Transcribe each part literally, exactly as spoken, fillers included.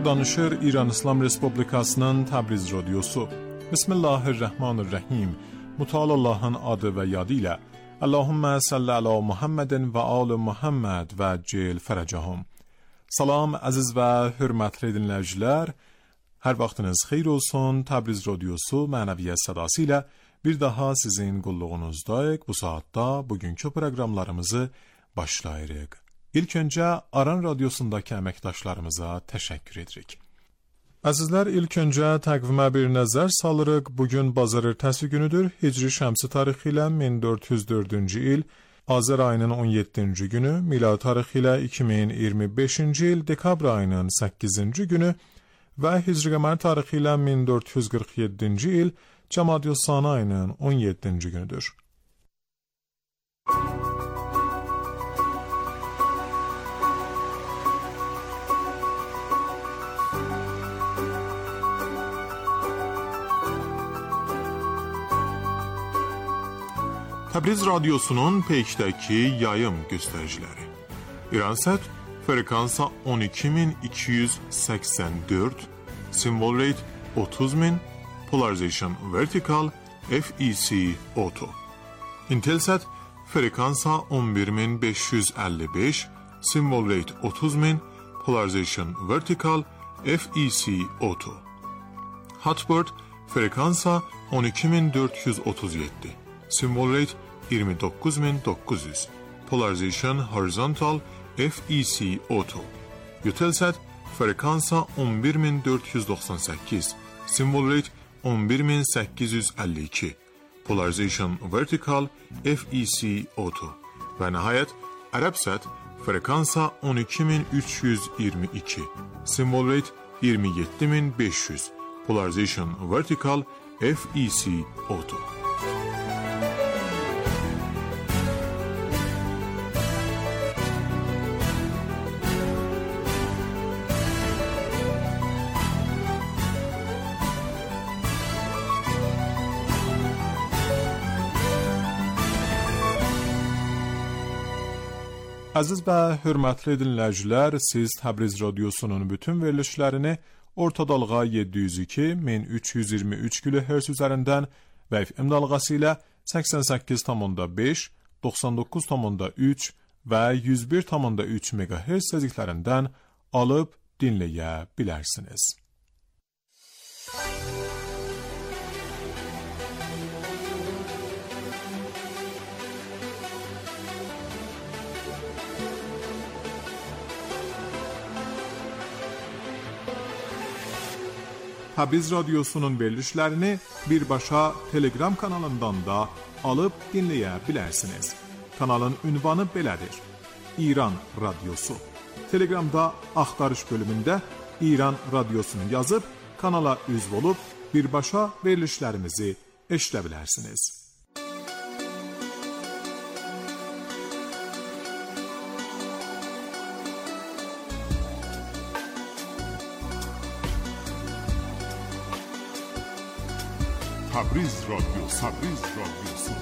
Danışır İran İslam Respublikasının Təbriz Radyosu. Bismillahirrahmanirrahim. Mutal Allah'ın adı ve yadıyla. Allahümme salli ala Muhammedin ve al Muhammed ve cil feracahum. Salam aziz ve hürmetli dinləyicilər. Hər vaxtınız xeyir olsun. Təbriz Radyosu mənəviyyət sadasıyla bir daha sizin qulluğunuzdayıq. Bu saatda bugünkü proqramlarımızı başlayırıq. İlk öncə Aran Radyosundakı əməkdaşlarımıza təşəkkür edirik. Əzizlər, ilk öncə təqvimə bir nəzər salırıq. Bugün bazar ertəsi günüdür. Hicri şəmsi tarixi ilə min dörd yüz dördüncü il, Azər ayının on yeddinci günü, milad tarixi ilə iki min iyirmi beşinci il, dekabr ayının səkkizinci günü və Hicri qəmər tarixi ilə min dörd yüz qırx yeddinci il, Cəmadiyyə-Sani ayının on yeddinci günüdür. Təbriz Radyosu'nun peykdəki yayım göstəriciləri. İransat frekansa on iki min iki yüz səksən dörd, symbol rate otuz min, polarization vertical, F E C auto. Intelsat frekansa on bir min beş yüz əlli beş, symbol rate otuz min, polarization vertical, F E C auto. Hotbird frekansa on iki min dörd yüz otuz yeddi, symbol rate iyirmi dokuz min doqquz yüz, polarization horizontal, F E C auto. Eutelsat frekansa on bir min dörd yüz doxsan səkkiz, symbol rate on bir min səkkiz yüz əlli iki, polarization vertical, F E C auto. Və nəhayət Arabsat frekansa on iki min üç yüz iyirmi iki, symbol rate iyirmi yeddi min beş yüz, polarization vertical, F E C auto. Əziz və hörmətli dinləyicilər, siz Təbriz Radyosu'nun bütün verilişlərini orta dalğa yeddi yüz iki min üç yüz iyirmi üç kilohertz üzərindən və F M dalğası ilə səksən səkkiz nöqtə beş, doxsan doqquz nöqtə üç və yüz bir nöqtə üç megahertz tezliklərindən alıb dinləyə bilərsiniz. Təbriz Radyosu'nun verilişlərini birbaşa Telegram kanalından da alıb dinləyə bilərsiniz. Kanalın ünvanı belədir: İran Radyosu. Telegramda axtarış bölümündə İran Radyosunu yazıb kanala üzv olub birbaşa verilişlərimizi eşidə bilərsiniz. Təbriz Radyosu, Təbriz Radyosu.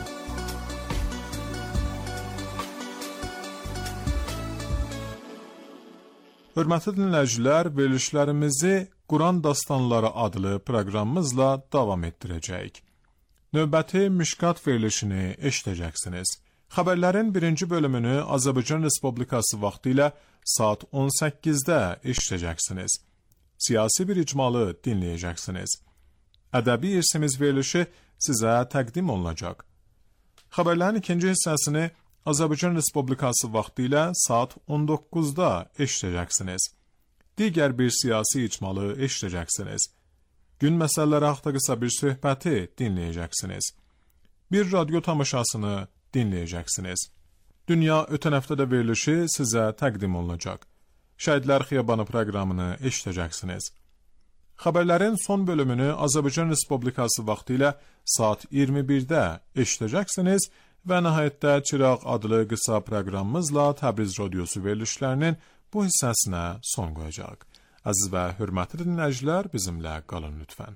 Hörmətli dinləyicilər, verilişlərimizi Quran Dastanları adlı proqramımızla davam etdirəcəyik. Növbəti Mişkat verilişini eşidəcəksiniz. Xəbərlərin birinci bölümünü Azərbaycan Respublikası vaxtı ilə saat on səkkizdə eşidəcəksiniz. Siyasi bir icmalı dinləyəcəksiniz. Ədəbi irsimiz verilişi sizə təqdim olunacaq. Xəbərlərin ikinci hissəsini Azərbaycan Respublikası vaxtı ilə saat on doqquzda eşidəcəksiniz. Digər bir siyasi icmalı eşidəcəksiniz. Gün məsələləri haqqında qısa bir söhbəti dinləyəcəksiniz. Bir radyo tamaşasını dinləyəcəksiniz. Dünya ötən həftədə verilişi sizə təqdim olunacaq. Şəhidlər Xiyabanı proqramını eşidəcəksiniz. Xəbərlərin son bölümünü Azərbaycan Respublikası vaxtı ilə saat iyirmi birdə eşidəcəksiniz və nəhayətdə Çıraq adlı qısa proqramımızla Təbriz Radyosu verilişlərinin bu hissəsinə son qoyacaq. Əziz və hörmətli dinləyicilər, bizimlə qalın lütfən.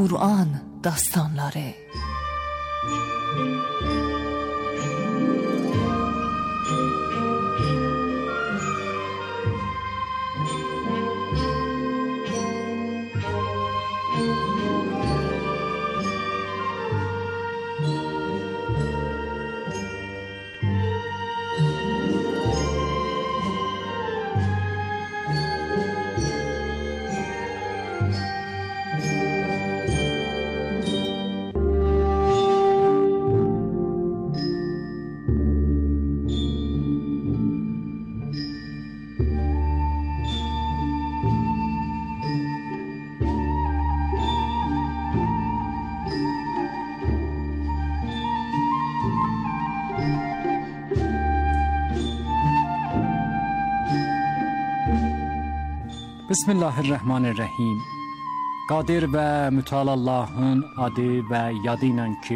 Kur'an dastanları. Bismillahirrahmanirrahim. Qadir və mütəal Allahın adı və yadı ilə ki,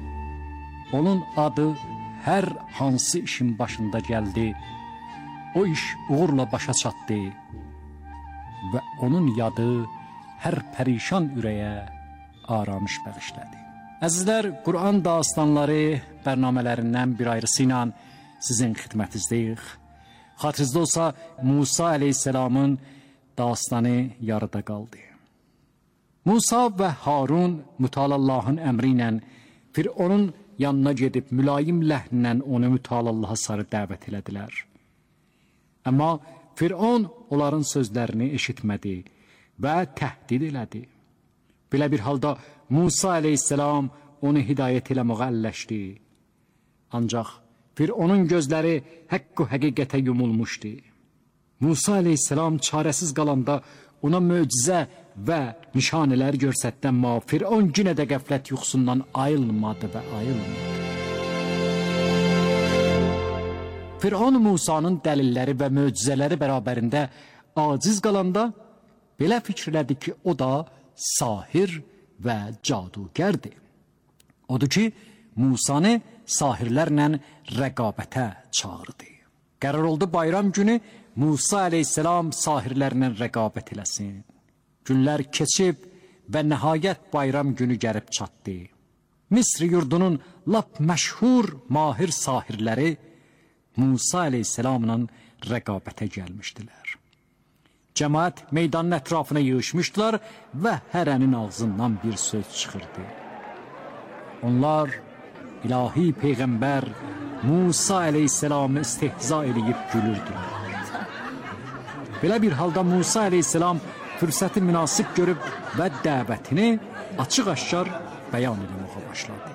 onun adı hər hansı işin başında gəldi, o iş uğurla başa çatdı və onun yadı hər pərişan ürəyə aramış bəxşlədi. Əzizlər, Qur'an dastanları bərnamələrindən bir ayrısı ilə sizin xidmətinizdəyik. Xatırınızda olsa Musa əleyhisselamın dastanı yarıda qaldı. Musa və Harun mütəal Allahın əmri ilə Fironun yanına gedib mülayim ləhnlə onu mütəal Allaha sarı dəvət elədilər. Amma Firon onların sözlərini eşitmədi və təhdid elədi. Belə bir halda Musa əleyhisselam onu hidayət eləməyə əlləşdi. Ancaq Fironun gözləri haqq və həqiqətə yumulmuşdu. Musa əleyhisselam çarəsiz qalanda ona möcüzə və nişanələr görsətdən ma Firon yenə də qəflət yuxusundan ayılmadı və ayılmadı. Firon Musanın dəlilləri və möcüzələri bərabərində aciz qalanda belə fikirlədi ki, o da sahir və cadugərdir. Odur ki, Musanı sahirlərlə rəqabətə çağırdı. Qərar oldu bayram günü Musa əleyhisselam sahirlərlə rəqabət eləsin. Günlər keçib və nəhayət bayram günü gəlib çatdı. Misr yurdunun lap məşhur mahir sahirləri Musa əleyhisselamla rəqabətə gəlmişdilər. Cəmaət meydanın ətrafına yığışmışdılar və hərənin ağzından bir söz çıxırdı. Onlar ilahi peyğəmbər Musa əleyhisselamı istehza eləyib gülürdülər. Belə bir halda Musa əleyhisselam fürsəti münasib görüb və dəvətini açıq-aşkar bəyan etməyə başladı.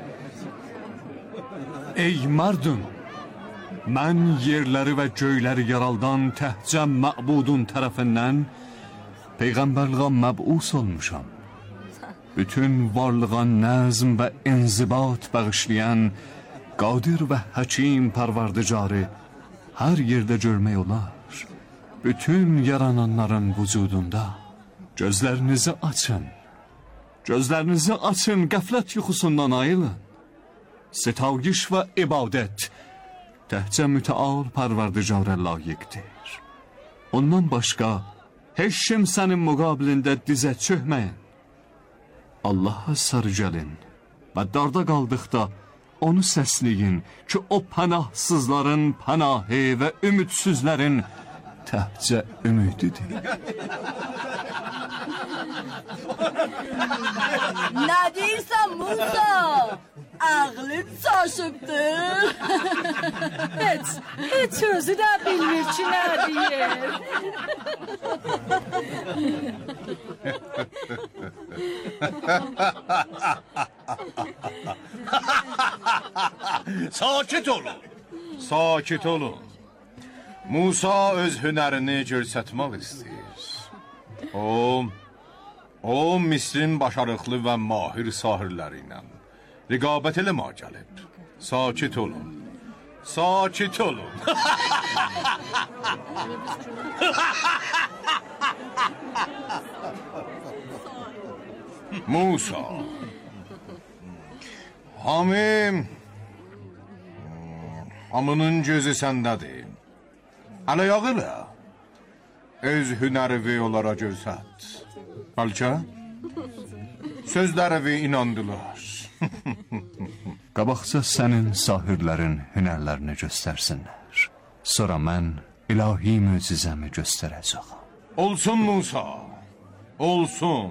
Ey mardum, mən yerləri və göyləri yaraldan təhcə məbudun tərəfindən peyğəmbərliğə məbus olmuşam. Bütün varlığa nəzm və inzibat bağışlayan qadir və həkim pərverdigarı hər yerdə görmək olar. Bütün yarananların vücudunda gözlərinizi açın. Gözlərinizi açın, qəflət yuxusundan ayılın. Sitayiş və ibadət təhcə mütəal pərverdigara layiqdir. Ondan başqa heç kimsənin müqabilində dizə çökməyin. Allah'a sarı gəlin və darda qaldıqda onu səsləyin ki, o pənahsızların pənahı və ümidsizlərin təhcə ümididir. Nə deyirsən Musa? Ağlın çaşıbdır. Heç, heç özü də bilmir ki, nə deyir. Sakit olun, sakit olun. Musa öz hünərini görsətmək istəyir. O, o Misrin başarıqlı və mahir sahirləri ilə rəqabət eləməyə gəlib. Sakit olun, sakit olun. Musa, hamı, hamının gözü səndədir. Əl-ayağı ilə öz hünəri onlara görsət. Bəlkə? sözlərə inandılar. Qabaqca sənin sahirlərin hünərlərini göstərsinlər. Sonra mən ilahi möcüzəmi göstərəcəm. Olsun Musa, olsun.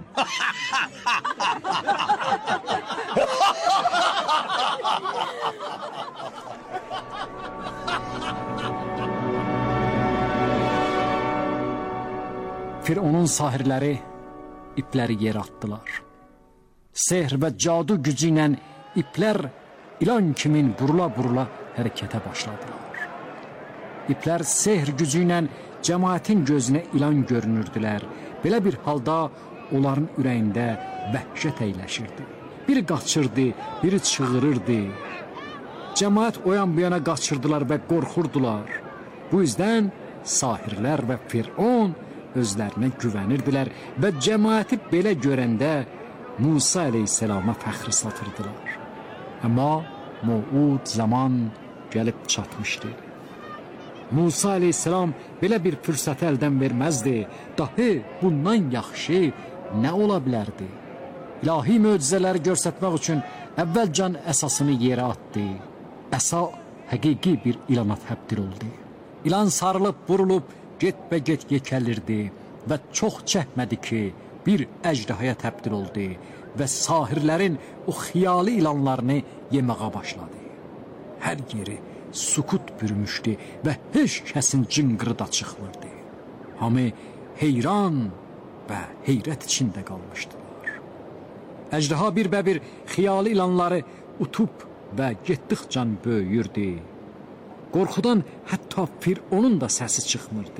Fironun sahirləri ipləri yerə atdılar. Sehr və cadu gücü ilə iplər ilan kimin burula-burula hərəkətə başladılar. İplər sehr gücü ilə cəmaətin gözünə ilan görünürdülər. Belə bir halda onların ürəyində vəhşət əyləşirdi. Biri qaçırdı, biri çığırırdı. Cəmaət o yan bu yana qaçırdılar və qorxurdular. Bu yüzdən sahirlər və Firon özlərinə güvənirdilər və cəmaəti belə görəndə Musa əleyhisselama fəxri satırdılar. Amma mövud zaman gəlib çatmışdı. Musa əleyhisselam belə bir fürsəti əldən verməzdi. Dahi bundan yaxşı nə ola bilərdi? İlahi möcüzələri göstərmək üçün əvvəlcan əsasını yerə atdı. Əsa həqiqi bir ilana təbdil oldu. İlan sarılıb, vurulub, get-bə-get yekəlirdi və çox çəkmədi ki, bir əjdahaya təbdil oldu və sahirlərin o xiyali ilanlarını yeməğa başladı. Hər yeri sukut bürümüşdü və heç kəsin cınqırı da çıxmırdı. Hamı heyran və heyrət içində qalmışdılar. Əjdaha bir-bə-bir xiyali ilanları utub və getdikcə böyüyürdü. Qorxudan hətta Fironun da səsi çıxmırdı.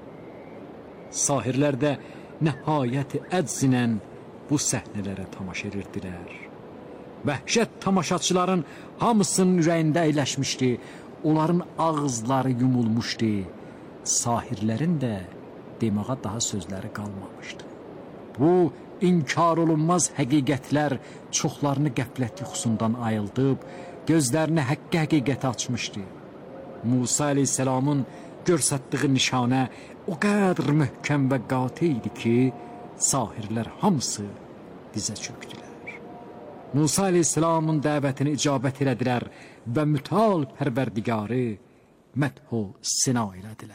Sahirlər də nəhayəti əczinlə bu səhnələrə tamaşa edirdilər. Vəhşət tamaşaçıların hamısının ürəyində əyləşmişdi. Onların ağızları yumulmuşdu. Sahirlərin də deməyə daha sözləri qalmamışdı. Bu inkar olunmaz həqiqətlər çoxlarını qəflət yuxusundan ayıldıb, gözlərini həqqi həqiqəti açmışdı. Musa əleyhisselamın görsətdiyi nişanə o qədər möhkəm və qati idi ki, sahirlər hamısı dizə çöktülər. Musa əleyhisselamın dəvətini icabət elədilər və mütəal pərverdigarı mədh-u sina elədilər.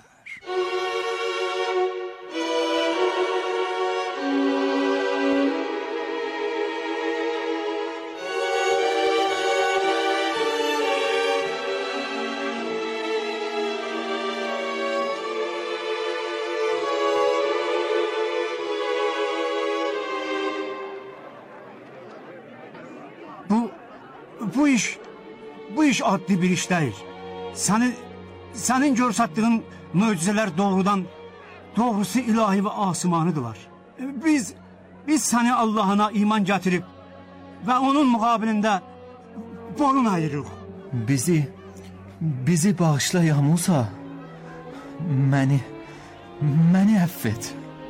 Bu iş, bu iş adlı bir iş değil. Senin, senin görsatdığın möcüzeler doğrudan, doğrusu ilahi ve asmanıdırlar. Biz, biz seni Allah'ına iman getirip ve onun mukabilinde boyun ayırırıq. Bizi, bizi bağışla ya Musa. Məni, məni əff et.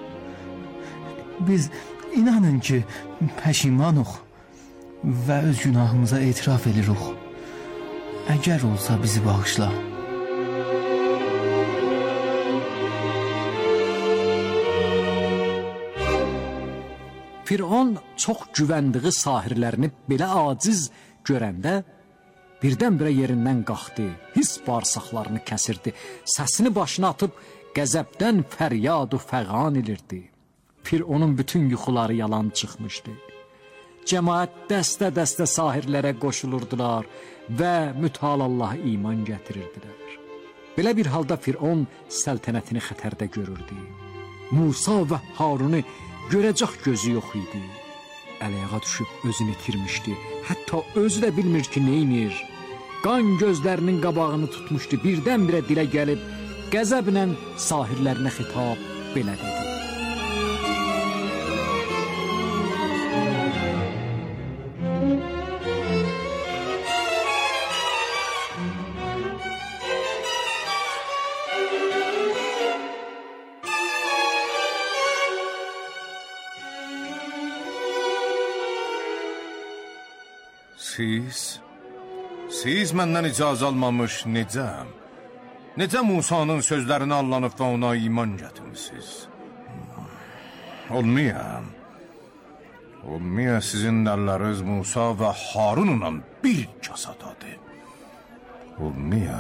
Biz inanın ki, pəşimanıq. Və öz günahımıza etiraf edirik. Əgər olsa bizi bağışla. Firon çox güvəndiyi sahirlərini belə aciz görəndə birdən-birə yerindən qalxdı, his bağırsaqlarını kəsirdi, səsini başına atıb qəzəbdən fəryad-u fəğan edirdi. Fironun bütün yuxuları yalan çıxmışdı. Cəmaət dəstə-dəstə sahirlərə qoşulurdular və mütəalallaha iman gətirirdilər. Belə bir halda Firon səltənətini xətərdə görürdü. Musa və Harunu görəcək gözü yox idi. Əl-ayağa düşüb özünü itirmişdi. Hətta özü də bilmir ki, neynir. Qan gözlərinin qabağını tutmuşdu. Birdən-birə dilə gəlib, qəzəblə sahirlərinə xitab belə dedi. Siz, siz məndən icazə almamış necə? Necə Musanın sözlərini allanıb və ona iman gətirmişsiniz? Olmayam. Olmaya sizin əlləriniz Musa və Harunla bir kasadadır. Olmaya,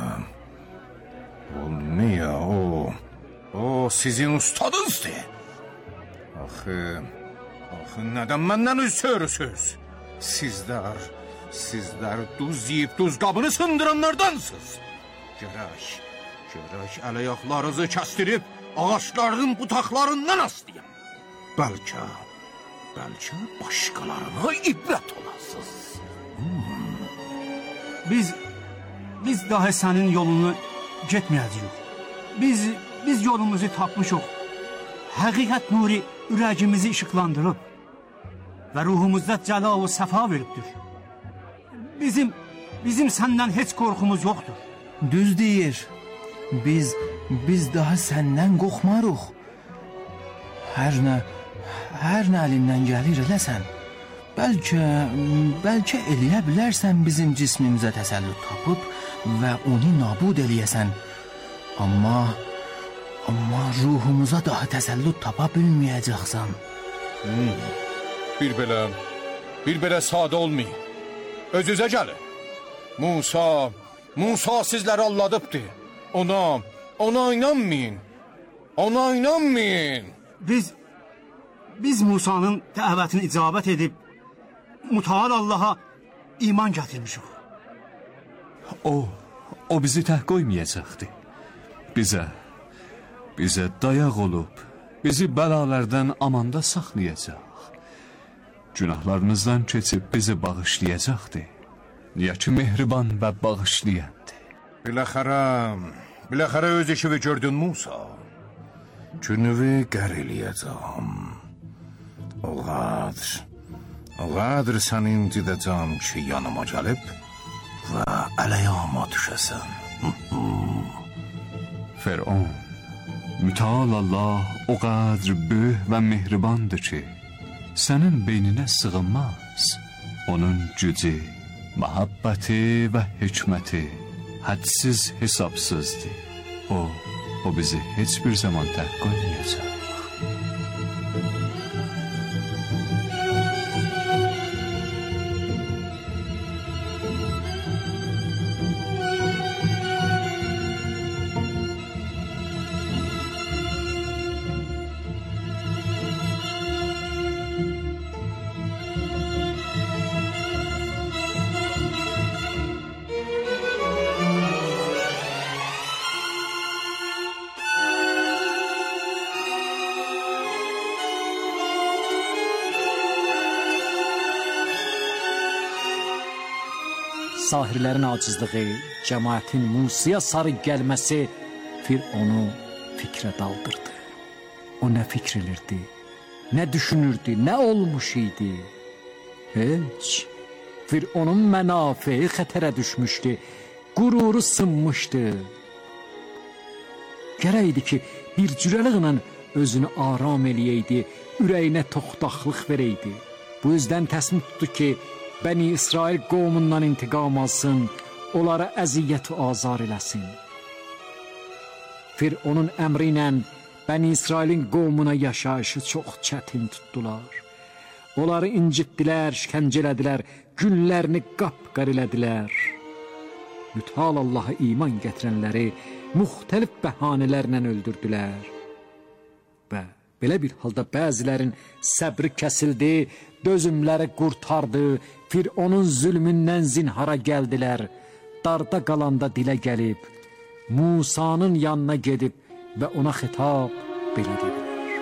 olmaya o, o sizin ustadınızdır. Axı, axı nədən məndən üz çörüsüz? Sizlər, sizlər duz yiyib duz qabını sındıranlardansınız. Gərək, gərək əl-ayaqlarınızı kəstirib ağaçların butaqlarından aslayım. Bəlkə, bəlkə başqalarına ibrət olasınız. Hmm. Biz, biz daha sənin yolunu getməyəcəyik. Biz, biz yolumuzu tapmışıq. Həqiqət nuri ürəyimizi işıqlandırıb və ruhumuzda cəlal və səfa veribdir. Bizim, bizim səndən heç qorxumuz yoxdur. Düz deyir. Biz, biz daha səndən qorxmarıq. Hər nə, hər nə əlindən gəlir eləsən. Bəlkə, bəlkə eləyə bilərsən bizim cismimizə təsəllüt tapıb və onu nabud eləyəsən. Amma, amma ruhumuza daha təsəllüt tapa bilməyəcəksən. Hmm. Bir belə, bir belə sadə olmayın. Özünüzə gəlin. Musa, Musa sizləri alladıbdır. Ona, ona inanmayın. Ona inanmayın. Biz, biz Musa'nın dəvətini icabət edib, Mütəal Allaha iman gətirmişik. O, o bizi tək qoymayacaqdı. Bizə, bizə dayaq olub, bizi bəlalərdən amanda saxlayacaq. Günahlarınızdan keçib bizi bağışlayacaqdı. Niyə ki, mehriban və bağışlayandı. Biləxərə, biləxərə öz işivi gördün Musa. Günüvü qər eləyəcəm. O qadır, o qadır sən incidəcəm ki, yanıma gəlib və ələyama düşəsən. Firon, Mütəal Allah o qadr böyük və mehribandır ki, sənin beyninə sığınmaz. Onun gücü, məhəbbəti və hikməti hədsiz hesabsızdır. O, o bizi heç bir zaman tək qoymayacaq. Sahirlərin acizlığı, cəmaətin Musaya sarı gəlməsi Fironu fikrə daldırdı. O nə fikr elirdi, nə düşünürdü, nə olmuş idi? Heç. Fironun mənafeyi xətərə düşmüşdü, qüruru sınmışdı. Gərəkdi ki, bir cürəliqlə özünü aram eləyəydi, ürəyinə toxtaqlıq verəydi. Bu yüzdən təsmin tutdu ki, Bəni İsrail qovmundan intiqam alsın, onlara əziyyət və azar eləsin. Fironun əmri ilə Bəni İsrailin qovmuna yaşayışı çox çətin tutdular. Onları incitdilər, şikəncə elədilər, günlərini qapqar elədilər. Mütəal Allaha iman gətirənləri müxtəlif bəhanələrlə öldürdülər. Və belə bir halda bəzilərin səbri kəsildi, dözümləri qurtardı, Fironun zülmündən zinhara gəldilər. Darda qalanda dilə gəlib, Musanın yanına gedib və ona xitab belə dedilər.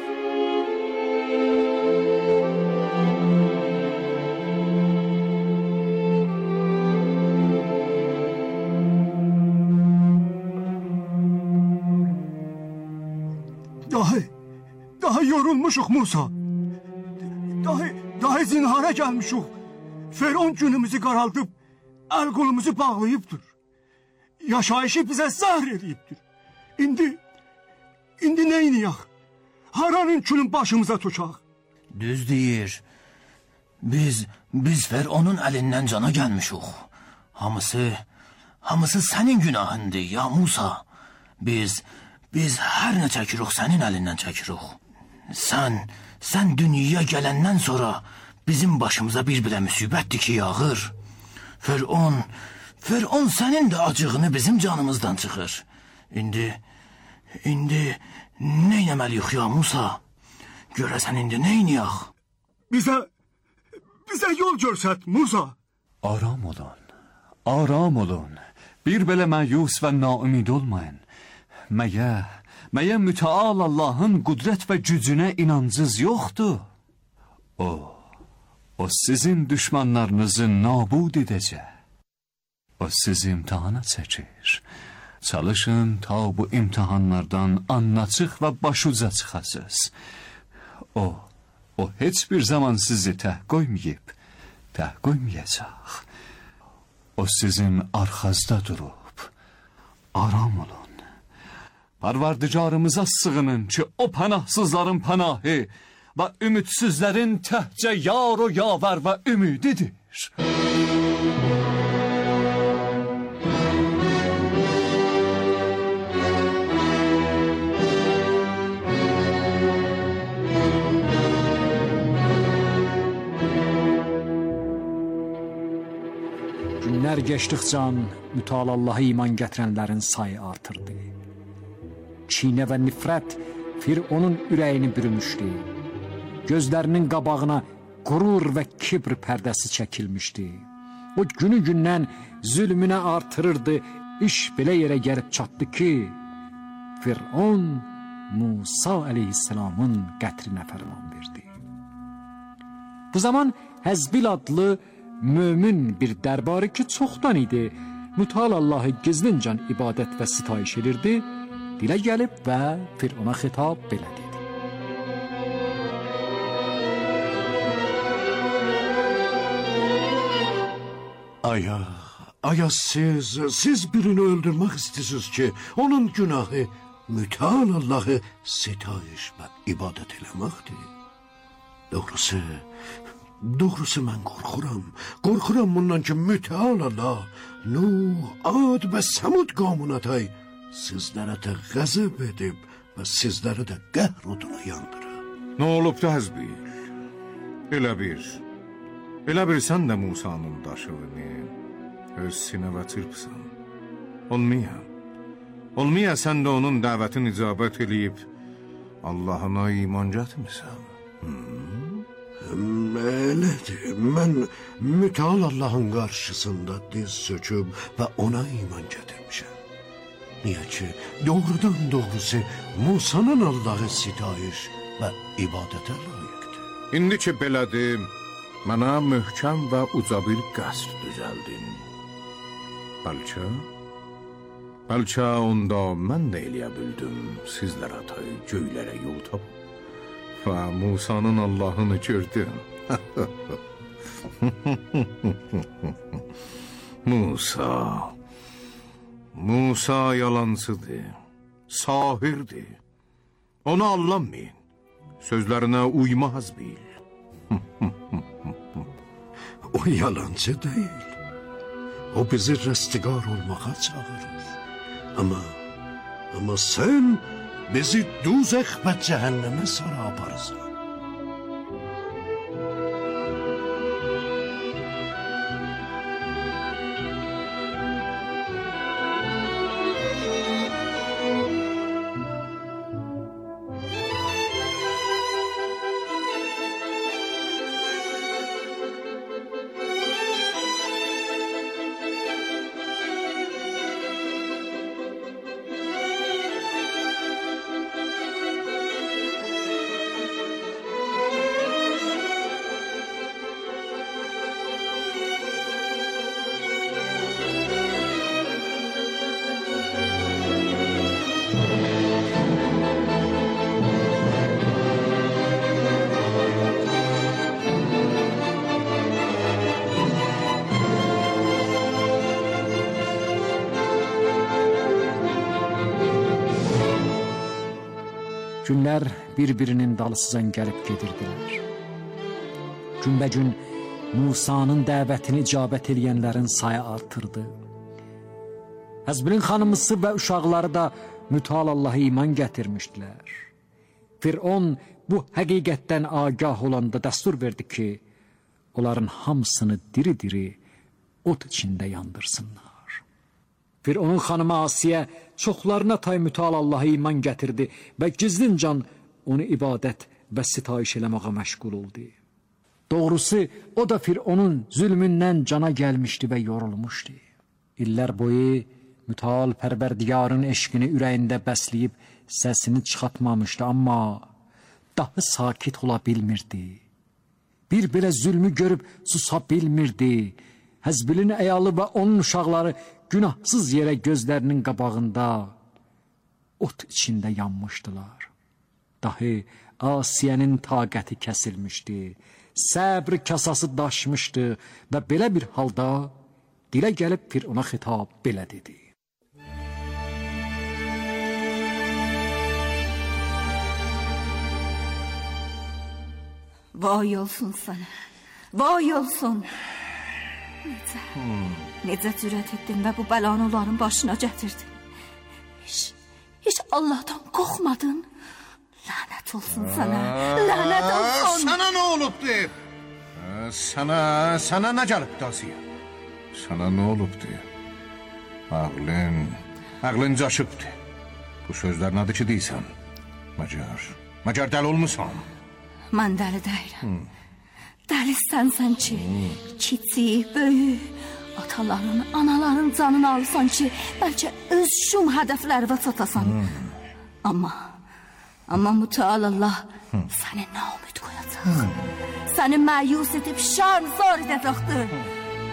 Dahi, dahi yorulmuşuq Musa. Dahi, dahi zinhara gəlmişuq. Firon günümüzü qaraldıb, əl qolumuzu bağlayıbdır. Yaşayışı bizə zəhr edibdir. İndi, indi nə iniyək? Haranın külün başımıza tutaq? Düz deyir. Biz, biz Fironun əlindən cana gəlmişuq. Hamısı, hamısı sənin günahındır ya Musa. Biz, biz hər nə çəkirik sənin əlindən çəkirik. Sən, sən dünyaya gələndən sonra bizim başımıza bir belə müsibətdir ki, yağır. Firon, Firon sənin də acığını bizim canımızdan çıxır. İndi, indi nə etməliyik ya Musa? Görəsən indi nə edəyək? Bizə, bizə yol görsət Musa. Aram olun, aram olun. Bir belə məyus və naümid olmayın. Məyə, məyə mütəal Allahın qudrət və gücünə inancınız yoxdur. O, o sizin düşmanlarınızı nabud edəcək. O sizi imtihana çəkir. Çalışın ta bu imtihanlardan anlaçıq və başuca çıxasınız. O, o heç bir zaman sizi təh qoymayıb, təh qoymayacaq. O sizin arxazda durub, aram olun. Parvardigarımıza sığının ki, o pənahsızların pənahı və ümidsizlərin təhcə yar o yaver və ümididir. Günlər geçdikcə mütəalallaha iman gətirənlərin sayı artırdı. Çinə və nifrət Fironun ürəyini bürümüşdü. Gözlərinin qabağına qürur və kibr pərdəsi çəkilmişdi. O günü gündən zülmünə artırırdı. İş belə yerə gəlib çatdı ki, Firon Musa əleyhisselamın qətrinə fərman verdi. Bu zaman Həzbil adlı mömin bir dərbarı ki, çoxdan idi, mütəalallahı gizlincən ibadət və sitayiş edirdi, dilə gəlib və Firona xitab belə dedi. Aya, aya siz, siz birini öldürmək istəyirsiniz ki, onun günahı mütəalallahı sitayiş və ibadət eləməkdir. Doğrusu, Doğrusu mən qorxuram. Qorxuram bundan ki, mütəalallah, Nuh, Ad və Səmud qavmuna tay sizlərə də qəzəb edib və sizləri də qəhr oduna yandırır. Nə olub da Həzbil? Elə bir, elə bir sən də Musanın daşığını öz sinəvə çırpsan. Olmaya, olmaya sən də onun dəvətini icabət eləyib Allahına iman gətirmisən. Hmm. Elədir, mən mütəalallahın qarşısında diz söküb və ona iman gətirmişəm. Niyə ki, doğrudan doğrusu Musanın Allahı sitayiş və ibadətə layiqdir. İndi ki belədir, mənə möhkəm və uca bir qəsr düzəldin. Bəlkə, bəlkə onda mən də eləyə bildim sizlərə tay göylərə yol tapıb. Və Musanın Allahını gördüm. Musa, Musa yalancıdır, sahirdir. Onu anlamayın, sözlerine uymaz bil. O yalancı değil. O bizi rəstigar olmağa çağırır. Ama, ama sen bizi duzəx və cəhənnəmə sarı aparırsan. Günlər bir-birinin dalısızan gəlib gedirdilər. Günbəgün Musanın dəvətini icabət eləyənlərin sayı artırdı. Həzbilin xanımısı və uşaqları da mütəalallaha iman gətirmişdilər. Firon bu həqiqətdən agah olanda dəstur verdi ki, onların hamısını diri-diri ot içində yandırsınlar. Fironun xanımı Asiyə çoxlarına tay mütəal Allaha iman gətirdi və gizlincan onu ibadət və sitayiş eləməyə məşğul oldu. Doğrusu, o da Fironun zülmündən cana gəlmişdi və yorulmuşdu. İllər boyu mütəal pərverdigarın eşqini ürəyində bəsləyib səsini çıxartmamışdı, amma daha sakit ola bilmirdi. Bir belə zülmü görüb susa bilmirdi. Həzbilin əyalı və onun uşaqları günahsız yerə gözlərinin qabağında ot içində yanmışdılar. Dahi Asiyənin taqəti kəsilmişdi, səbr kasası daşmışdı və belə bir halda dilə gəlib Firona xitab belə dedi. Vay olsun sana, vay olsun. Necə, hmm. necə cürət etdin və bu bəlanı onların başına gətirdin. Hiç, hiç Allah'tan qorxmadın. Lənət olsun sana, lənət olsun. Sana nə olubdu? Sana, sana nə gəlibdi Asiyə? Sana nə olubdu? Ağlın, ağlın caşıbdı. Bu sözlər nədir ki deysən? Məgər, məgər dəli olmusan? Mən dəli deyiləm. Hmm. Dəli sənsən ki, hmm. kiçik, böyük, ataların, anaların canını alırsan ki, bəlkə öz şum hədəflərə çatasan. Hmm. Amma, amma mütəal Allah hmm. səni naumid qoyacaq. Hmm. Səni məyus edib şan zor edəcəkdir. Hmm.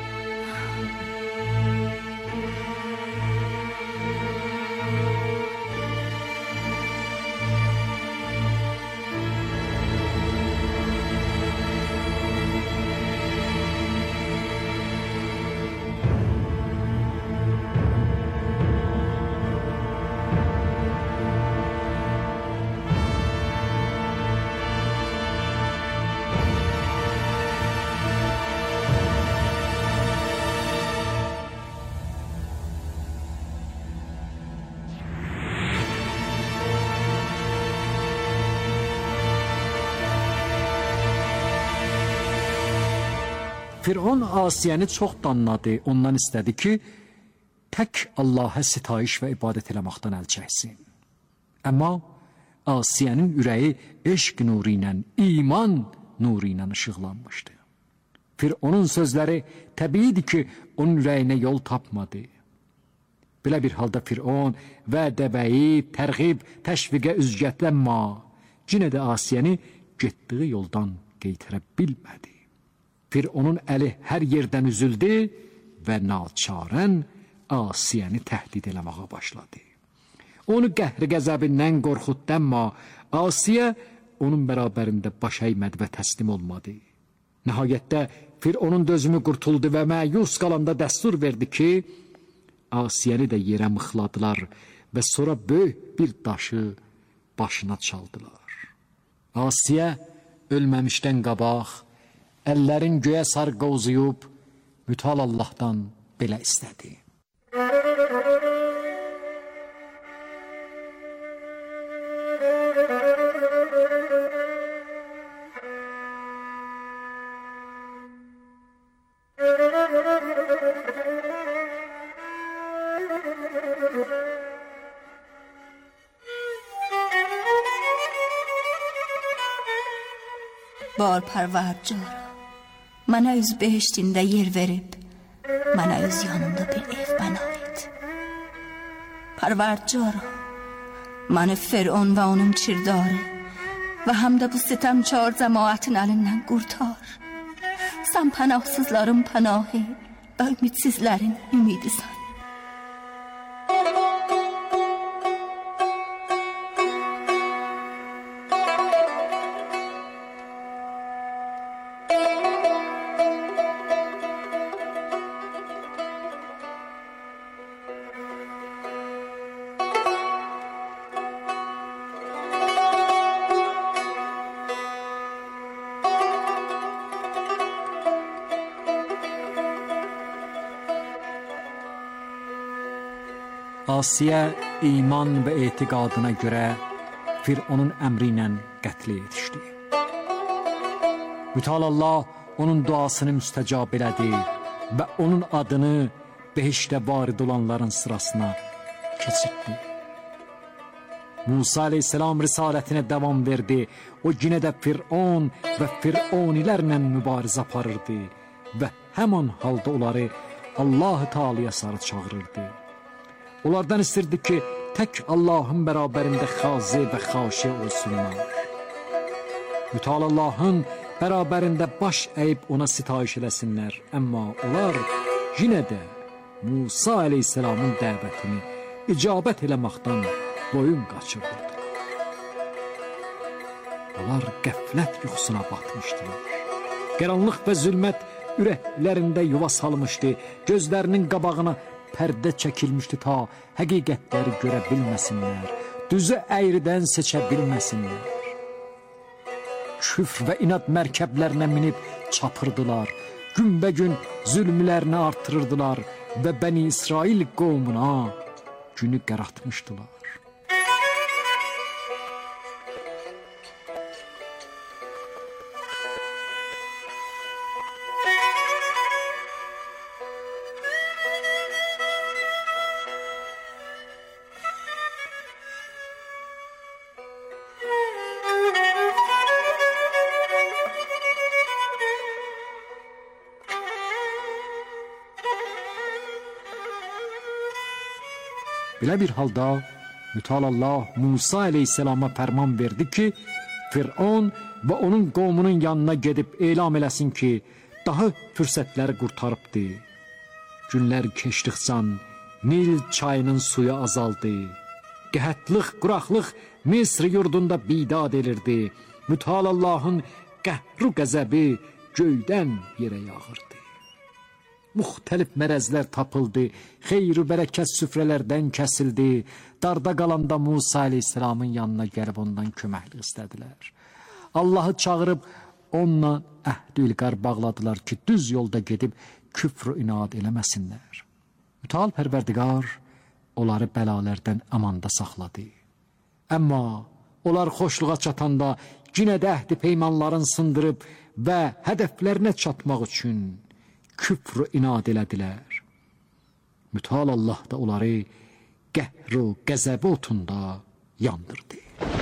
Firon Asiyəni çox danladı, ondan istədi ki, tək Allaha sitayiş və ibadət eləməkdən əl çəksin. Amma Asiyənin ürəyi eşq nuru ilə, iman nuru ilə işıqlanmışdı. Fironun sözləri təbiidir ki, onun ürəyinə yol tapmadı. Belə bir halda Firon və dəbəyi, tərğib, təşviqə üzgətlənmə, yenə də Asiyəni getdiyi yoldan qeytirə bilmədi. Fironun əli hər yerdən üzüldü və naçarən Asiyəni təhdid eləməyə başladı. Onu qəhr qəzəbindən qorxutdu, amma Asiyə onun bərabərində baş əymədi və təslim olmadı. Nəhayətdə Fironun dözümü qurtuldu və məyus qalanda dəstur verdi ki, Asiyəni də yerə mıxladılar və sonra böyük bir daşı başına çaldılar. Asiyə ölməmişdən qabaq əllərin göyə sarğı uzuyub, mütəal Allahdan belə istədi. Bar pərverdigar, mənə öz behiştində yer verib, mənə öz yanında bir ev bəna et. Pərverdigar, məni Firon və onun kirdarı və həm də bu sitemkar cəmaətin əlindən qurtar. Sən pənahsızların pənahı və ümidsizlərin ümidisən. Asiyə iman və etiqadına görə Fironun əmri ilə qətlə yetişdi. Mütəal Allah onun duasını müstəcab elədi və onun adını behişdə varid olanların sırasına keçirdi. Musa aleyhisselam risalətinə davam verdi. O yine də Firon və Fironilərlə mübarizə aparırdı və həman halda onları Allah-ı Teala'ya sarı çağırırdı. Onlardan istirdi ki, tək Allahın bərabərində xazi və xaşi olsunlar. Müteal Allahın bərabərində baş əyib ona sitayiş eləsinlər. Amma onlar yine də Musa aleyhisselamın dəvətini icabət eləməkdən boyun qaçırdılar. Onlar qəflət yuxusuna batmışdılar. Qaranlıq və zülmət ürəklərində yuva salmışdı. Gözlərinin qabağına pərdə çəkilmişdi ta həqiqətləri görə bilməsinlər, düzü əyridən seçə bilməsinlər. Küfr və inad mərkəblərinə minib çapırdılar. Günbəgün zülmlərini artırırdılar və Bəni İsrail qovmuna günü qaratmışdılar. Belə bir halda Müteal Allah Musa aleyhisselama fərman verdi ki, Firon və onun qovmunun yanına gedib elam eləsin ki, daha fürsətləri qurtarıbdı. Günlər keçdikcə Nil çayının suyu azaldı. Qəhətlıq, quraqlıq Misr yurdunda bidad elirdi. Müteal Allahın qəhru qəzəbi göydən yerə yağırdı. Müxtəlif mərəzlər tapıldı, xeyr-ü bərəkət süfrələrdən kəsildi. Darda qalanda Musa aleyhisselamın yanına gəlib ondan köməklik istədilər. Allahı çağırıb onunla əhd-ü ilqar bağladılar ki, düz yolda gedib küfr-ü inad eləməsinlər. Müteal Pərverdigar onları bəlalərdən amanda saxladı. Əmma onlar xoşluğa çatanda yine də əhd-i peymanların sındırıb və hədəflərinə çatmaq üçün küfr inad elədilər. Müteal Allah da onları qəhru qəzəbi otunda yandırdı.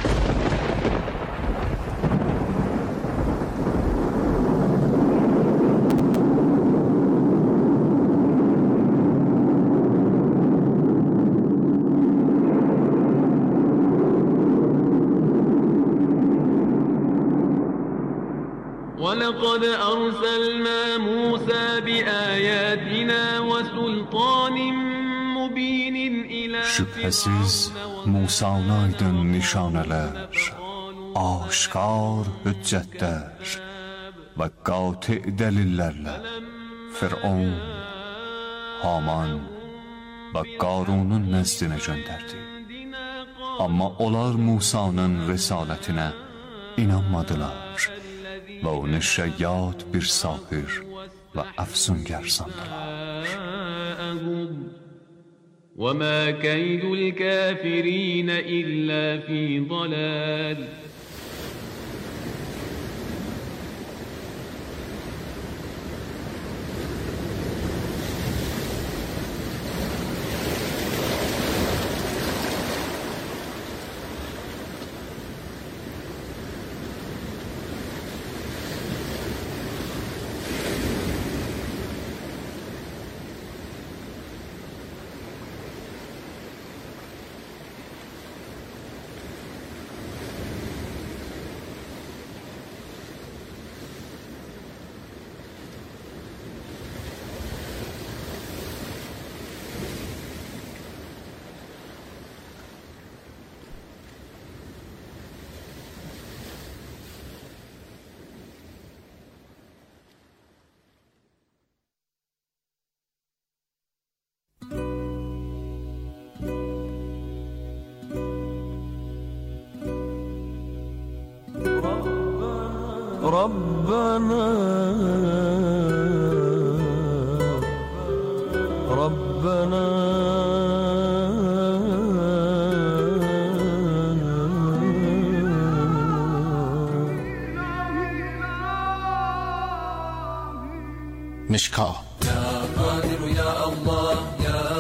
وَلَقَدْ أَرْسَلْنَا مُوسَى بِآيَاتِنَا وَسُلْطَانٍ مُبِينٍ إِلَى Şübhəsiz Musanın aydın nişanələr, aşkar hüccətlər və qati dəlillərlə Firon, Haman və Qarunun nəzdinə göndərdi. Amma onlar Musanın risalətinə inanmadılar və onu şəyyad bir sahir və əfsüngər sandılar. وَمَا كَيْدُ الْكَافِرِينَ إِلَّا فِي ضَلَالٍ. ربنا ربنا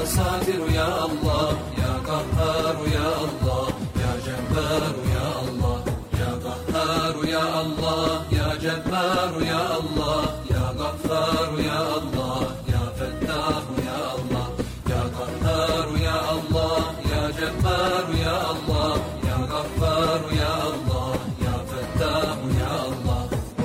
ساتر يا الله يا قهار يا الله يا جبار يا الله يا قهار يا الله يا جبار يا الله يا غفار يا الله يا فتاح يا الله يا قهار يا الله يا جبار يا الله يا غفار يا الله يا فتاح يا الله.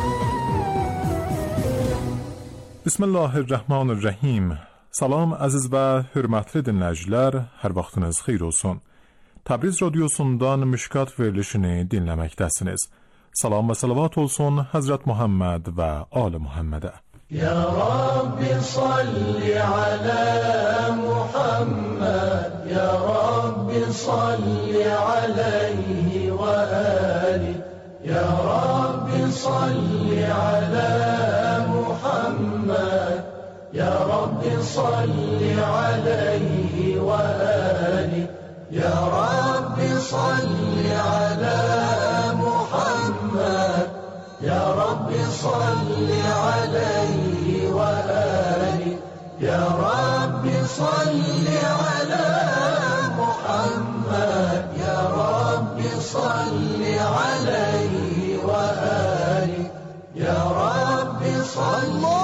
Bismillahirrahmanirrahim. Salam əziz və hörmətli dinləyicilər, hər vaxtınız xeyir olsun. Təbriz radiosundan Müşkat verilişini dinləməkdəsiniz. Salam və salavat olsun Həzrət Muhammed və Ali Muhammedə. Ya Rabbi salli ala Muhammed, Ya Rabbi salli alayhi və ali, Ya Rabbi salli ala Muhammed, Ya Rabbi salli alayhi ve ali, Ya Rabbi salli ala Muhammed, Ya Rabbi salli alayhi ve ali, Ya Rabbi salli ala Muhammed, Ya Rabbi salli alayhi ve ali, Ya Rabbi salli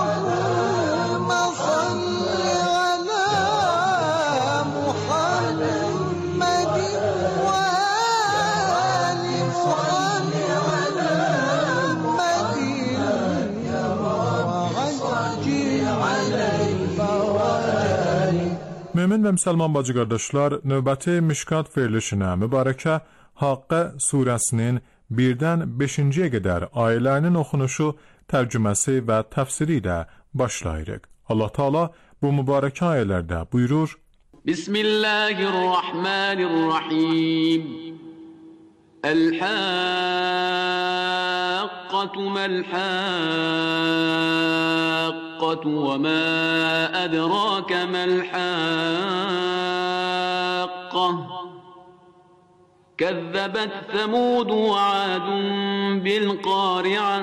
Mömin və müsəlman bacı qardaşlar, növbəti Müşkat verilişinə mübarəkə Haqqə surəsinin birdən beşinciyə qədər ayələrinin oxunuşu, tərcüməsi və təfsiri ilə başlayırıq. Allah Taala bu mübarək ayələrdə buyurur: Bismillahirrahmanirrahim. El-Haqqatu mel-Haqqatu ve ma edrake mel-Haqqah. Kezzebet Semud ve Adun bil-Qari'ah.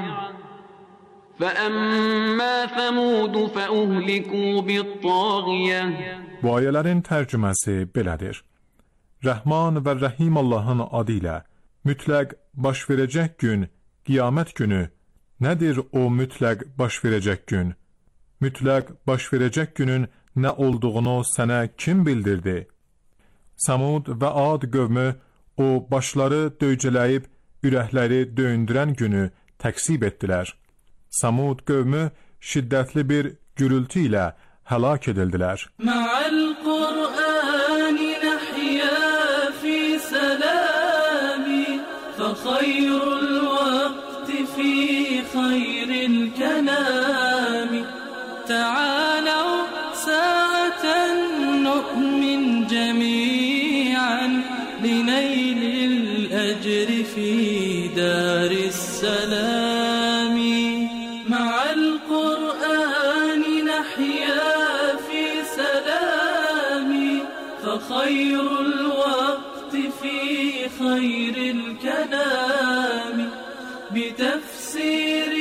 فَأَمَّا ثَمُودُ فَأُهْلِكُوا بِالطَّاغِيَةِ. Bu ayələrin tərcüməsi belədir. Rəhman və Rəhim Allahın adı ilə mütləq baş verəcək gün, qiyamət günü. Nədir o mütləq baş verəcək gün? Mütləq baş verəcək günün nə olduğunu sənə kim bildirdi? Samud və Ad qövmü o başları döycələyib ürəkləri döyündürən günü təksib etdilər. Samud qövmü şiddətli bir gürültü ilə həlak edildilər. Ma'al Qur'ani nahya fi salami, fa khayrul vaqti fi khayril kalami. Ta'alaw sa'atan nu'min jami'an linaylil ajri fi daris salami. مع القرآن نحيا في سلام فخير الوقت في خير الكلام بتفسير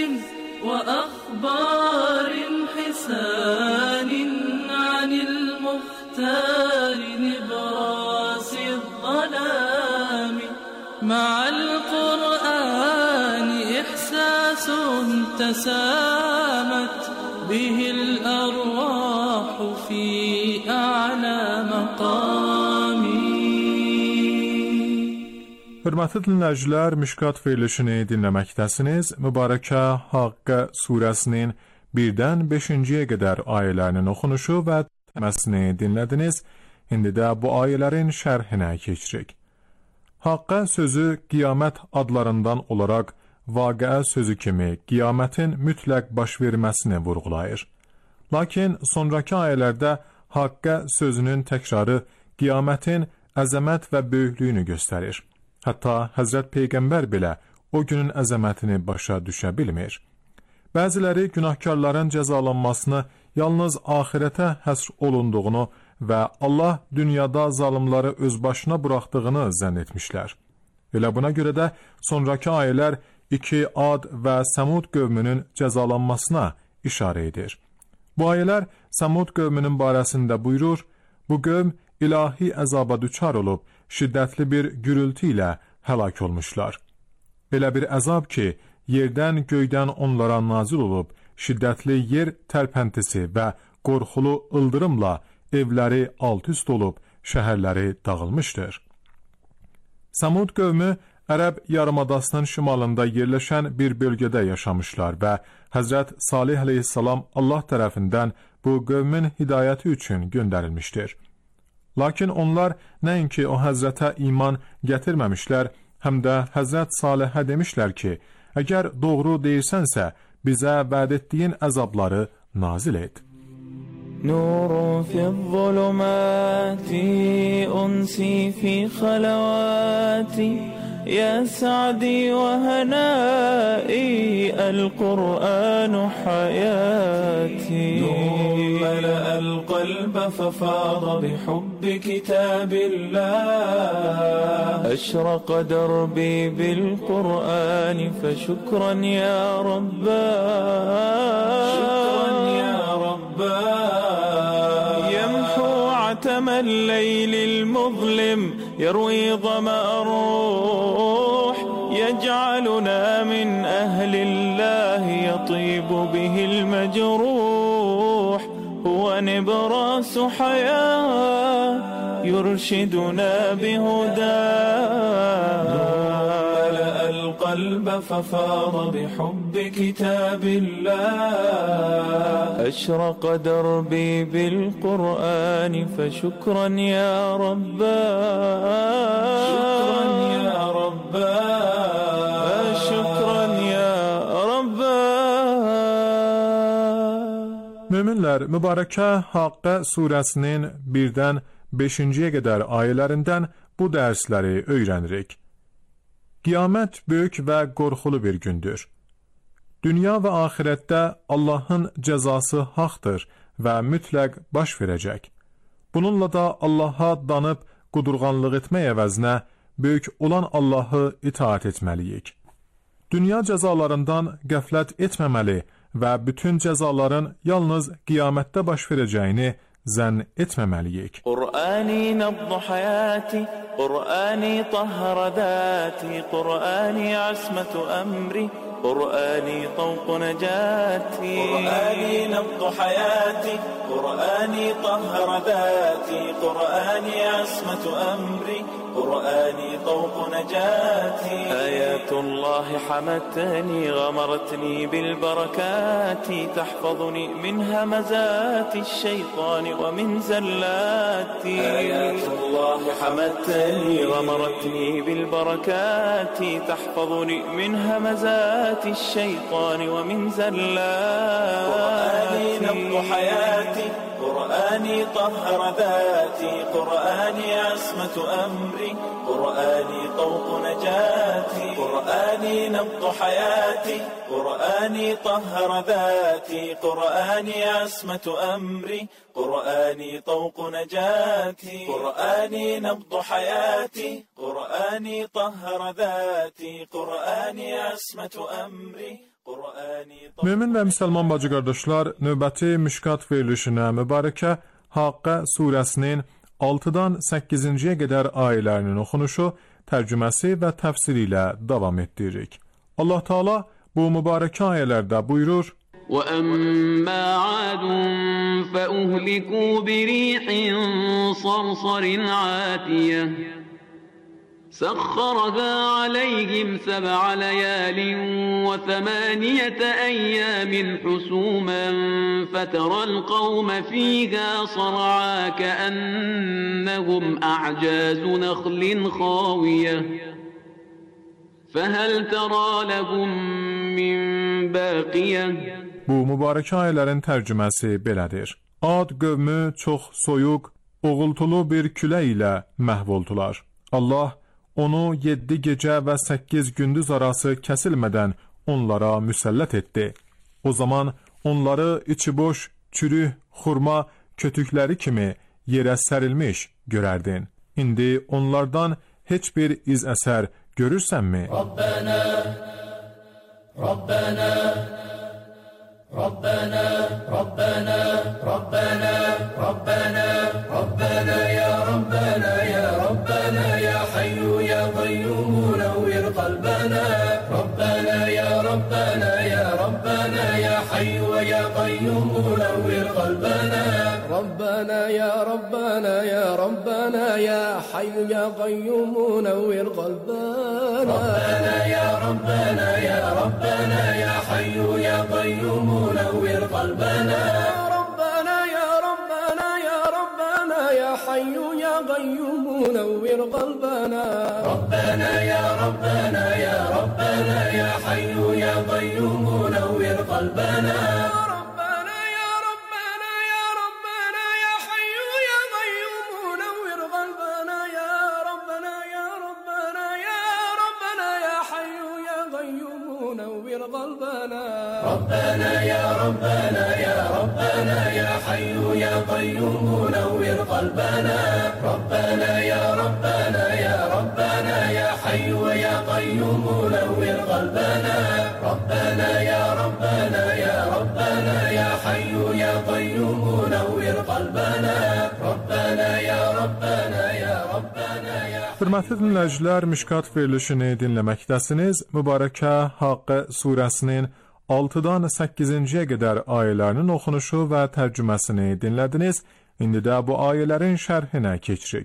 وأخبار حسان عن المختار نبراس الظلام مع القرآن إحساس تسامت به الأرواح في أعلى مقام. Hörmətli dinləyicilər, Müşkat verilişini dinləməkdəsiniz. Mübarəkə Haqqə surəsinin birdən beşinciyə qədər ayələrinin oxunuşu və tərcüməsini dinlədiniz. İndi də bu ayələrin şərhinə keçirik. Haqqə sözü qiyamət adlarından olaraq vaqiə sözü kimi qiyamətin mütləq baş verməsini vurğulayır. Lakin sonrakı ayələrdə Haqqə sözünün təkrarı qiyamətin əzəmət və böyüklüyünü göstərir. Hətta Həzrət Peyğəmbər belə o günün əzəmətini başa düşə bilmir. Bəziləri günahkarların cəzalanmasını yalnız axirətə həsr olunduğunu və Allah dünyada zalimları öz başına buraxdığını zənn etmişlər. Elə buna görə də sonrakı ayələr iki Ad və Səmud qövmünün cəzalanmasına işarə edir. Bu ayələr Səmud qövmünün barəsində buyurur: Bu qövm ilahi əzaba düçar olub, şiddətli bir gürültü ilə həlak olmuşlar. Belə bir əzab ki, yerdən, göydən onlara nazil olub, şiddətli yer tərpəntisi və qorxulu ıldırımla evləri alt-üst olub, şəhərləri dağılmışdır. Samud qövmü Ərəb yarımadasının şimalında yerləşən bir bölgədə yaşamışlar və Həzrət Salih əleyhissalam Allah tərəfindən bu qövmün hidayəti üçün göndərilmişdir. Lakin onlar nəinki o Həzrətə iman gətirməmişlər, həm də Həzrət Salihə demişlər ki, əgər doğru deyirsənsə, bizə vəd etdiyin əzabları nazil et. نور في الظلمات أنسي في خلواتي يا سعدي وهنائي القرآن حياتي نور ملأ القلب ففاض بحب كتاب الله أشرق دربي بالقرآن فشكرا يا رباه شكرا يا رباه عتم الليل المظلم يروي ظمأ الروح يجعلنا من أهل الله يطيب به المجروح هو نبراس حياة يرشدنا بهداه ملأ القلب ففاض بحب كتاب الله أشرق دربي بالقرآن فشكرا يا رباه شكرا يا رباه شكرا يا رباه. Möminlər, mübarəkə Haqqə surəsinin birdən beşinciyə qədər ayələrindən bu dərsləri öyrənirik. Qiyamət böyük və qorxulu bir gündür. Dünya və axirətdə Allahın cəzası haqdır və mütləq baş verəcək. Bununla da Allaha danıb qudurğanlıq etmək əvəzinə böyük olan Allahı itaat etməliyik. Dünya cəzalarından qəflət etməməli və bütün cəzaların yalnız qiyamətdə baş verəcəyini zənn etməməliyik. Qur'ani nabdu hayati, Qur'ani tahhar dati, Qur'ani asmatu amri, Qur'ani tawqu najati. Qur'ani nabdu hayati, Qur'ani tahhar dati, Qur'ani asmatu amri, قرآني طوق نجاتي آيات الله حمتني غمرتني بالبركات تحفظني من همزات الشيطان ومن زلاتي آيات الله حمتني غمرتني بالبركات تحفظني من همزات الشيطان ومن زلاتي قرآني نبض حياتي قرآني طهر ذاتي قرآني عصمة أمري قرآني طوق نجاتي قرآني نبض حياتي قرآني طهر ذاتي قرآني عصمة أمري قرآني طوق نجاتي قرآني نبض حياتي قرآني طهر ذاتي قرآني عصمة أمري. Mömin və müsəlman bacı qardaşlar, növbəti müşkat verilişinə mübarəkə Haqqə surəsinin altıdan səkkizinciyə qədər ayələrinin oxunuşu, tərcüməsi və təfsiri ilə davam etdiririk. Allah Taala bu mübarəkə ayələrdə buyurur: وَأَمَّا عَادٌ فَأُهْلِكُوا بِرِيحٍ صَرْصَرٍ عَاتِيَةٍ سخرها عليهم سبع ليال وثمانية أيام حسوما فترى القوم فيها صرعا كأنهم أعجاز نخل خاوية فهل ترى لهم من باقية. Bu mübarək ayələrin tərcüməsi belədir. Ad qövmü çox soyuq, oğultulu bir külə ilə məhv oldular. Allah onu yeddi gecə və səkkiz gündüz arası kəsilmədən onlara müsəllət etdi. O zaman onları içi boş, çürük, xurma kötükləri kimi yerə sərilmiş görərdin. İndi onlardan heç bir iz əsər görürsənmi? Rabbana, Rabbana, Rabbana, Rabbana, Rabbana, Rabbana, Rabbana, ربنا يا ربنا يا ربنا يا حي يا قيوم نور قلبنا ربنا يا ربنا يا ربنا يا حي يا قيوم نور قلبنا ربنا يا ربنا يا ربنا يا حي يا قيوم نور قلبنا ربنا يا ربنا يا ربنا يا حي يا قيوم نور قلبنا ربنا يا ربنا يا ربنا يا حي يا قيوم نور قلبنا يا ربنا يا ربنا يا ربنا يا حي يا قيوم نور قلبنا ربنا يا ربنا يا ربنا يا حي يا قيوم نور قلبنا ربنا يا ربنا يا ربنا يا حي يا قيوم نور قلبنا ربنا يا ربنا يا ربنا يا حي يا قيوم نور قلبنا ربنا يا ربنا يا ربنا يا Hörmətli dinləyicilər, Mişkat verilişini dinləməkdəsiniz. Mübarəkə Haqqə surəsinin altıdan səkkizinciyə qədər ayələrinin oxunuşu və tərcüməsini dinlədiniz. İndi də bu ayələrin şərhinə keçirik.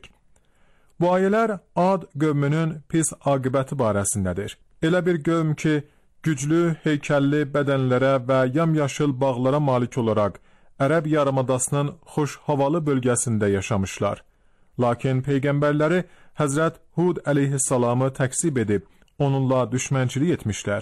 Bu ayələr Ad qövmünün pis aqibəti barəsindədir. Elə bir qövm ki, güclü, heykəlli bədənlərə və yamyaşıl bağlara malik olaraq Ərəb yarımadasının xoş havalı bölgəsində yaşamışlar. Lakin peyğəmbərləri Həzrət Hud əleyhissalamı təksib edib, onunla düşmənçilik etmişlər.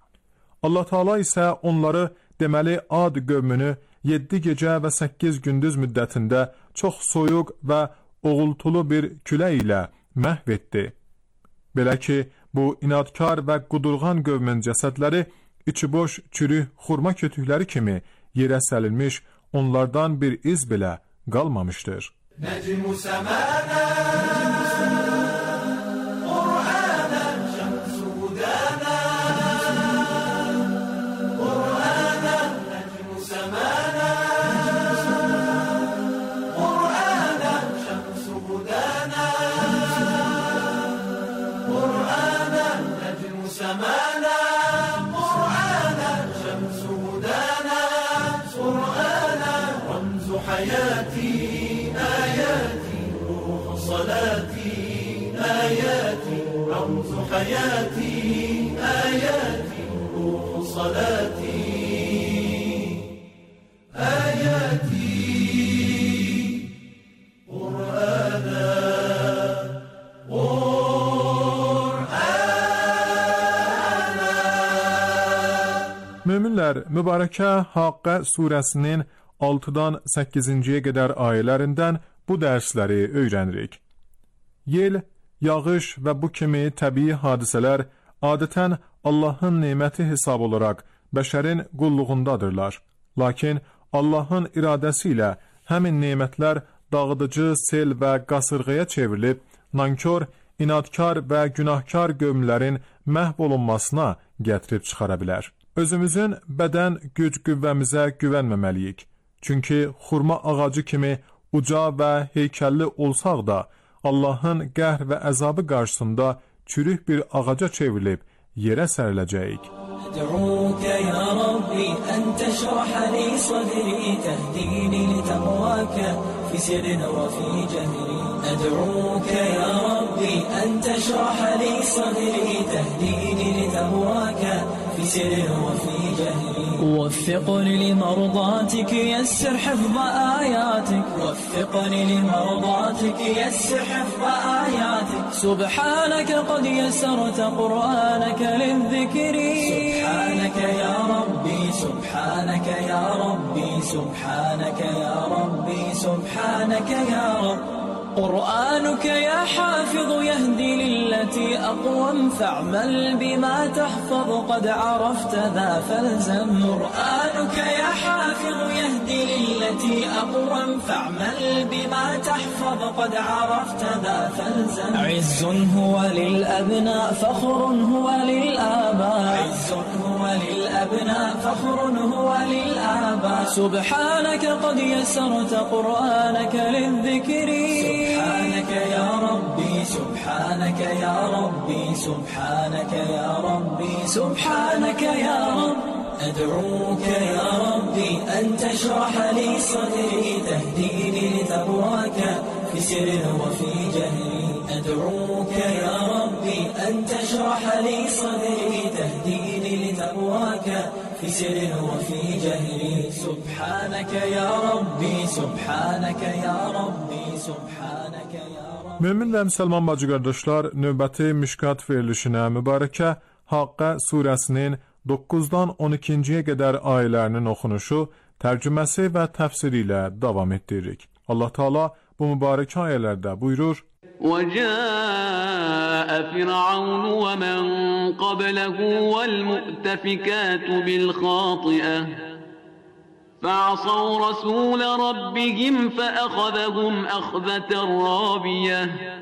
Allah Taala isə onları, deməli Ad qövmünü yeddi gecə və səkkiz gündüz müddətində çox soyuq və oğultulu bir külək ilə məhv etdi. Belə ki, bu inadkar və qudurğan qövmün cəsədləri içi boş, çürük xurma kötükləri kimi yerə sərilmiş, onlardan bir iz belə qalmamışdır. نجم سمانا قرآنا شمس هدانا قرآنا نجم سمانا قرآنا شمس هدانا قرآنا نجم سمانا قرآنا شمس هدانا قرآنا رمز حياتي آياتي روح صلاتي آياتي رمز حياتي آياتي روح صلاتي آياتي قرآنا قرآنا Möminlər, Mübarəkə Haqqə surəsinin altıdan səkkizinciyə qədər ayələrindən bu dərsləri öyrənirik. Yel, yağış və bu kimi təbii hadisələr adətən Allahın neməti hesab olaraq bəşərin qulluğundadırlar. Lakin Allahın iradəsi ilə həmin nemətlər dağıdıcı sel və qasırğaya çevrilib, nankor, inadkar və günahkar qövmlərin məhv olunmasına gətirib çıxara bilər. Özümüzün bədən güc qüvvəmizə güvənməməliyik. Çünki xurma ağacı kimi uca və heykəlli olsaq da, Allahın qəhr və əzabı qarşısında çürük bir ağaca çevrilib yerə səriləcəyik. أدعوك يا ربي أن تشرح لي صدري تهديني لتقواك في سر وفي جهري أدعوك يا ربي أن تشرح لي صدري تهديني لتقواك في سر وفي جهري وفقني لمرضاتك يسر حفظ آياتك وفقني لمرضاتك يسر حفظ آياتك سبحانك قد يسرت قرآنك للذكر سبحانك يا ربي سبحانك يا ربي سبحانك يا ربي سبحانك يا رب قرآنك يا حافظ يهدي للتي أقوم فاعمل بما تحفظ قد عرفت ذا فالزم قرآنك يا حافظ يهدي للتي أقوم فاعمل بما تحفظ قد عرفت ذا فالزم عز هو للأبناء فخر هو للآباء عز هو للأبناء فخر هو للآباء سبحانك قد يسرت قرآنك للذكر سبحانك يا ربي سبحانك يا ربي سبحانك يا ربي سبحانك يا رب أدعوك يا ربي أن تشرح لي صدري تهديني لتقواك في سر وفي جهري أدعوك يا ربي أن تشرح لي صدري تهديني لتقواك في سر وفي جهري سبحانك يا ربي سبحانك يا ربي سبحانك يا ربي. Mömin və müsəlman bacı qardaşlar, növbəti Mişkat verilişinə mübarəkə Haqqə surəsinin doqquzdan on ikinciyə qədər ayələrinin oxunuşu, tərcüməsi və təfsiri ilə davam etdiririk. Allah Teala bu mübarək ayələrdə buyurur: وَجَاءَ فِرْعَوْنُ وَمَنْ قَبْلَهُ وَالْمُؤْتَفِكَاتُ بِالْخَاطِئَةِ فَعَصَوْا رَسُولَ رَبِّهِمْ فَأَخَذَهُمْ أَخْذَةً رَابِيَةً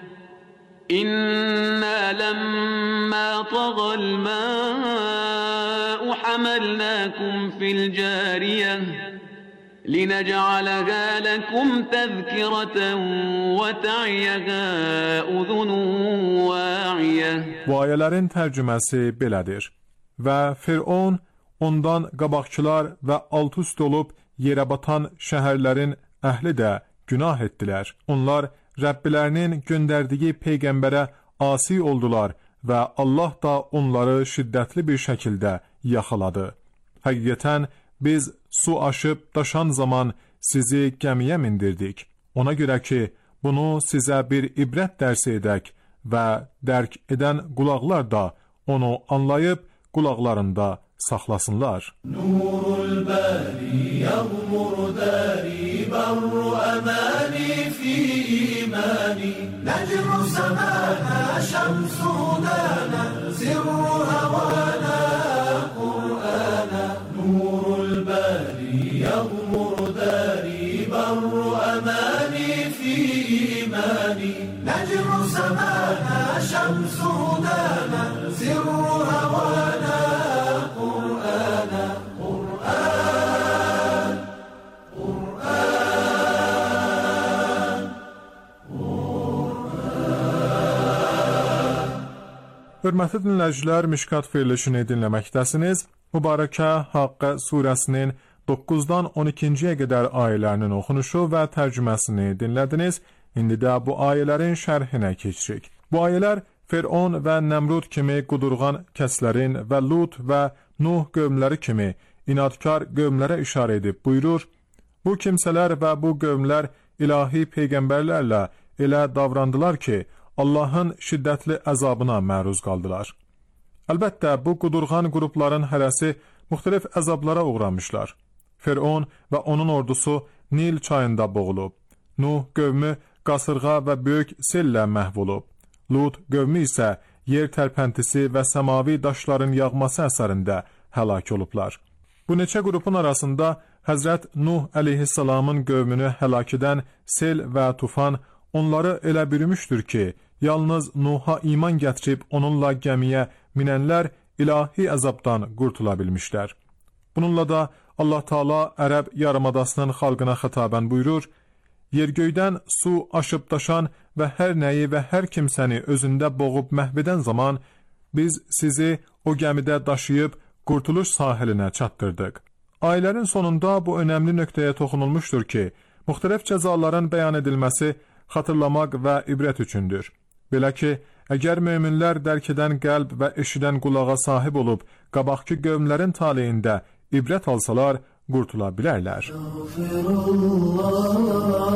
إِنَّا لَمَّا طَغَى الْمَاءُ حَمَلْنَاكُمْ فِي الْجَارِيَةِ لِنَجْعَلَهَا لَكُمْ تَذْكِرَةً وَتَعِيَهَا أُذُنٌ وَاعِيَةٌ. Bu ayələrin tərcüməsi belədir. Və Firon, ondan qabaqçılar və alt üst olub yerə batan şəhərlərin əhli də günah etdilər. Onlar Rəbbilərinin göndərdiyi peyğəmbərə asi oldular və Allah da onları şiddətli bir şəkildə yaxaladı. Həqiqətən biz su aşıb daşan zaman sizi gəmiyə mindirdik. Ona görə ki, bunu sizə bir ibrət dərsi edək və dərk edən qulaqlar da onu anlayıb qulaqlarında saxlasınlar. Nurul bari yağmur dari barru amani fi imani necru semana şemsu lana sirru havana Kur'ana Nurul bari yağmur dari barru amani fi imani necru semana şemsu lana sirru havana Hörmətli dinləyicilər, Mişkat verilişini dinləməkdəsiniz. Mübarəkə Haqqə surəsinin doqquzdan on ikinciyə qədər ayələrinin oxunuşu və tərcüməsini dinlədiniz. İndi də bu ayələrin şərhinə keçirik. Bu ayələr Firon və Nəmrud kimi qudurğan kəslərin və Lut və Nuh qövmləri kimi inadkar qövmlərə işarə edib buyurur: Bu kimsələr və bu qövmlər ilahi peyğəmbərlərlə elə davrandılar ki, Allahın şiddətli əzabına məruz qaldılar. Əlbəttə, bu qudurğan qrupların hərəsi müxtəlif əzablara uğramışlar. Firon və onun ordusu Nil çayında boğulub. Nuh qövmü qasırğa və böyük sellə məhv olub. Lut qövmü isə yer tərpəntisi və səmavi daşların yağması əsərində həlak olublar. Bu neçə qrupun arasında Həzrət Nuh əleyhissalamın qövmünü həlak edən sel və tufan onları elə bürümüşdür ki, yalnız Nuh'a iman gətirib onunla gəmiyə minənlər ilahi əzabdan qurtula bilmişlər. Bununla da Allah Taala Ərəb yarımadasının xalqına xətabən buyurur: Yergöydən su aşıb daşan və hər nəyi və hər kimsəni özündə boğub məhv edən zaman biz sizi o gəmidə daşıyıb qurtuluş sahilinə çatdırdıq. Ayələrin sonunda bu önəmli nöqtəyə toxunulmuşdur ki, müxtəlif cəzaların bəyan edilməsi xatırlamaq və ibrət üçündür. Belə ki, əgər möminlər dərk edən qəlb və eşidən qulağa sahib olub, qabaqki qövmlərin taleyində ibrət alsalar, qurtula bilərlər.